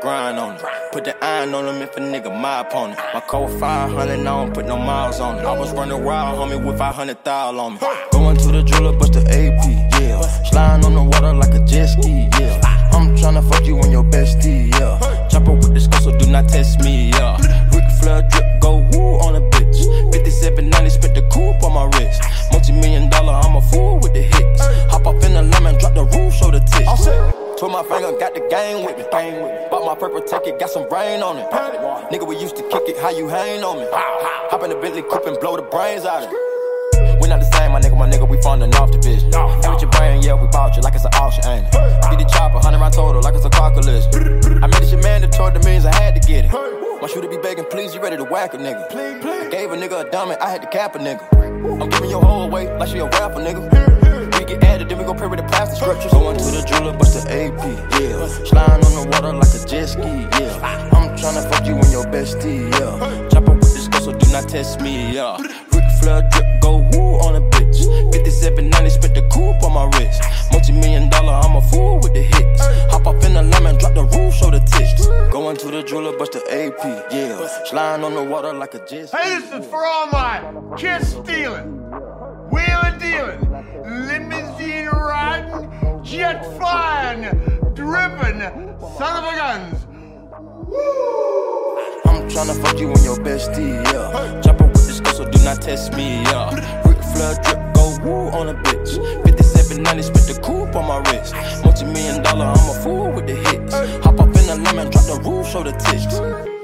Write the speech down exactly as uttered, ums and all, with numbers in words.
grind on it. Put the iron on him if a nigga my opponent. My code five hundred, I don't put no miles on it. I was running wild, homie, with five hundred thousand on me. Going to the jeweler, bust the A P, yeah. Sliding on the water like a jet ski, yeah. I'm tryna fuck you and your bestie, yeah. Chopper with this gun, so do not test me, yeah. Ric Flair drip, go woo on a bitch. fifty-seven ninety, spit the coupe on my wrist. Multi-million dollar, I'm a fool with the hits. Hop off in the lemon, drop the roof, show the tits. Twirl my finger, got the game with me. Bought my purple ticket, got some rain on it. Nigga, we used to kick it, how you hang on me? Hop in the Bentley coupe and blow the brains out of it. We not the same, my nigga, my nigga, we funding off the bitch. And with your brain, yeah, we bought you like it's an auction, ain't it? Get the chopper, hundred round total, like it's a car collision. I made this shit mandatory, the means I had to get it. My shooter be begging, please, you ready to whack a nigga? I gave a nigga a dummy, I had to cap a nigga. I'm giving your whole away like she a rapper, nigga. We get added, then we go pray with the plastic scriptures. Going to the jeweler, bust the A P, yeah. Sliding on the water like a jet ski, yeah. I'm tryna fuck you and your bestie, yeah. Chopper with this gun, so do not test me, yeah. Ric Flair drip, go woo on a bitch. fifty-seven ninety, spit the coupe on my wrist. Multi-million dollar, I'm a fool with the hits. Hop off in the lemon, drop the roof, show the tits. Going to the jeweler, bust the A P, yeah. Sliding on the water like a jet ski. Hey, this is for all my kiss stealing, wheeling dealing, limousine riding, jet flying, dripping, son of a guns. I'm tryna fuck you and your bestie, yeah. Chopper with this gun, so do not test me, yeah. Ric Flair drip, go woo on a bitch. fifty-seven ninety, spit the coupe on my wrist. Multi-million dollar, I'm a fool with the hits. Hop up in the lemon, drop the roof, show the tits.